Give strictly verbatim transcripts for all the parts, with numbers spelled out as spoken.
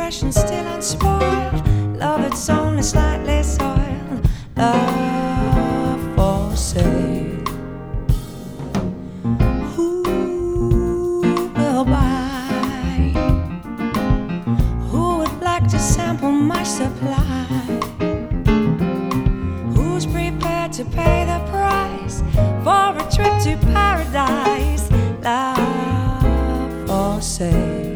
fresh and still unspoiled. Love it's only slightly soiled. Love for sale. Who will buy? Who would like to sample my supply? Who's prepared to pay the price for a trip to paradise? Love for sale.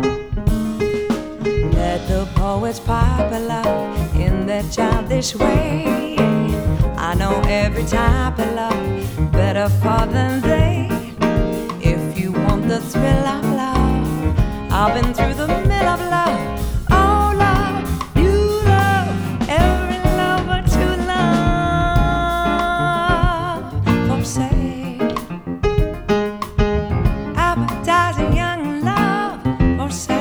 Let the poets pipe a love in their childish way. I know every type of love better far than they. If you want the thrill of love, I've been through the mill of love. Oh love, you love, every lover to love for sale. Appetizing young love for sale.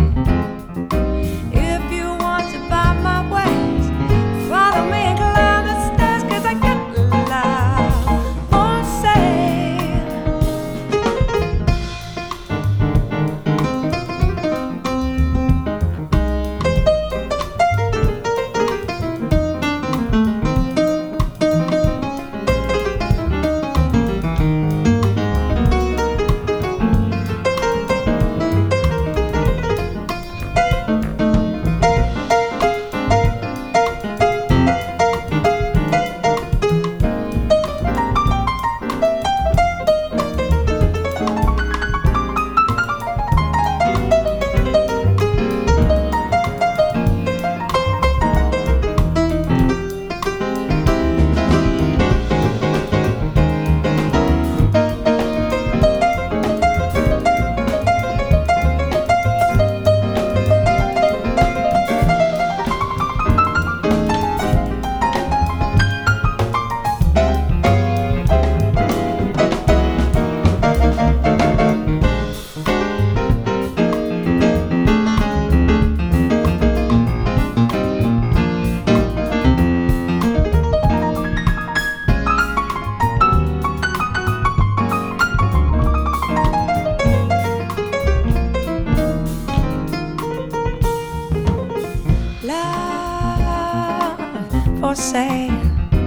For sale,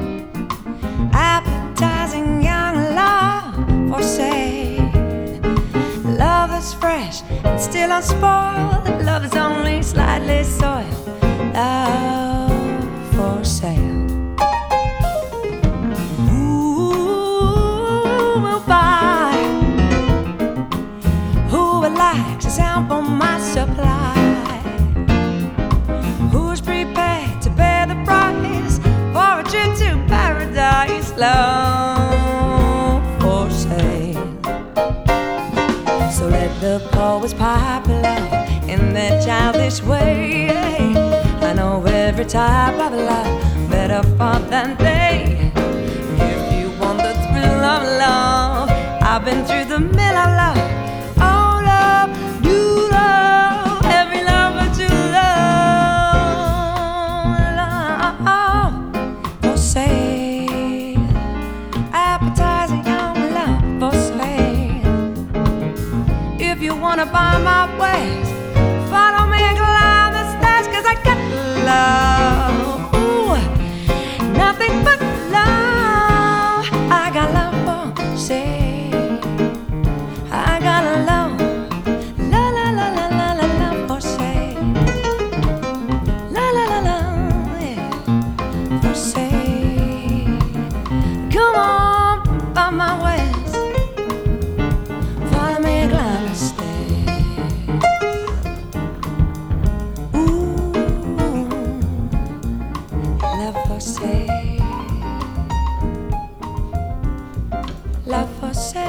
appetizing young love for sale. Love is fresh and still unspoiled. Love is only slightly soiled. Love for sale. Who will buy? Who would like to sample my supply? Who's prepared to pay the price for a trip to paradise? Love for sale. So let the poets pipe love in their childish way. I know every type of love better far than they. If you want the thrill of love, I've been through the mill of love. Oh love, you love, every lover to love. Love for sale, appetizing young love for sale. If you wanna buy my ways, follow me and climb the stairs, 'cause I got love, ooh, nothing but love. I got love for sale. I got a love, la la la la la la love for sale. La la la la, yeah, for sale. Come on, buy my ways, follow me and climb the stairs. Ooh, love for sale, love for sale.